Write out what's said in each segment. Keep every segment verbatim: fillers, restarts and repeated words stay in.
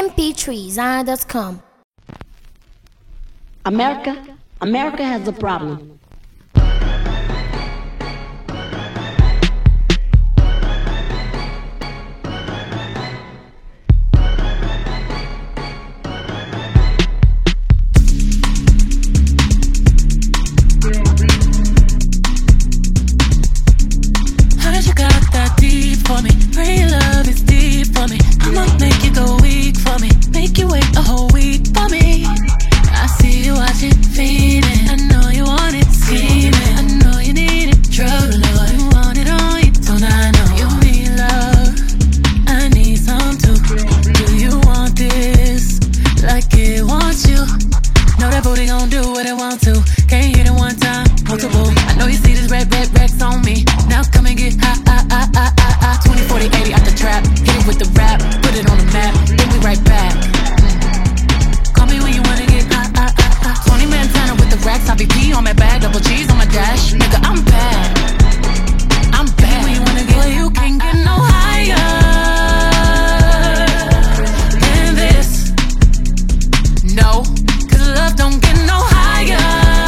m p three zara dot com. America, America has a problem. For me, real love is deep for me. I'ma make you go weak for me, make you wait a whole week for me. I see you watching, feeding. I know you want it, scheming. I know you need it, drug lord. You want it on you, don't I know? You need love, I need some too. Do you want this like it wants you? Know that booty gon' do what it want to. Can't hit it one time, multiple. I know you see this red, red, Rex on me. Now come and get high, high, high, high, high, high. twenty, forty, eighty out the trap. Hit it with the rap, put it on the map. Then we right back. Mm. Call me when you wanna get high, high, high, high. twenty Montana with the racks. I V P on my bag, double G's on my dash. Nigga, I'm bad. I'm bad. When you wanna get, well, you can't get no higher than this. No, cause love don't get no higher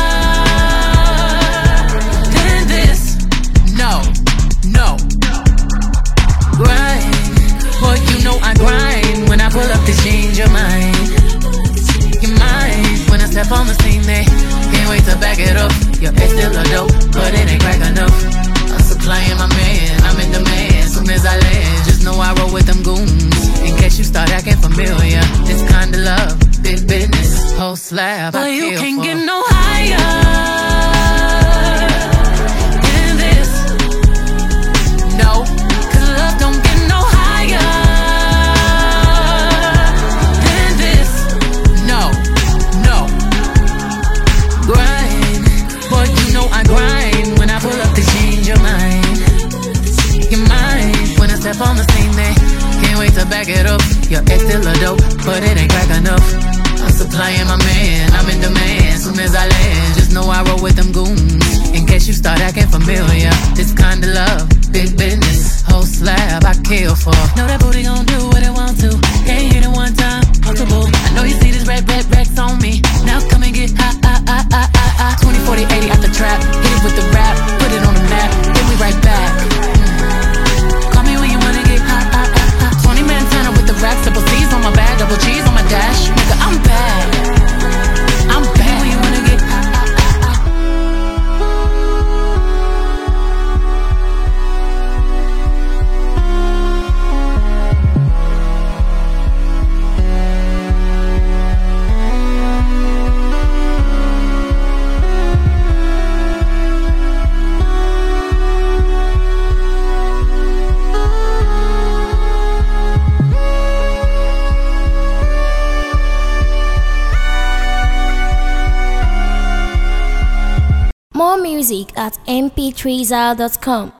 than this. No, no. Grind, boy, you know I grind. When I pull up to change your mind, your mind. When I step on the scene, they can't wait to back it up. Your ex still a dope, but it ain't crack enough. I'm supplying my man, I'm in demand. Soon as I land, just know I roll with them goons. In case you start acting familiar, this kind of love, big business, whole slab. Boy, you can't for. Get no higher than this. No. Love don't get no higher than this. No, no. Grind, boy, you know I grind. When I pull up to change your mind, your mind. When I step on the scene, they can't wait to back it up. Your ex still a dope, but it ain't crack enough. I'm supplying my man, I'm in demand. Soon as I land, just know I roll with them goons. In case you start acting familiar, this kind of love, big business, whole slab I kill for. Know that booty gon' do what it want to. Can't hit it one time, multiple. I know you see this red, red, Rex on me. Now come and get high, high, high, high, high, high. twenty, forty, eighty out the trap. Hit it with the rap, put it on the map. Then we right back. Mm. Call me when you wanna get high, high, high, high. twenty Montana with the racks, double C's on my bag, double G's on my dash. Nigga, I'm bad. I'm bad. When you wanna get high, high, high, high. More music at m p three zara dot com.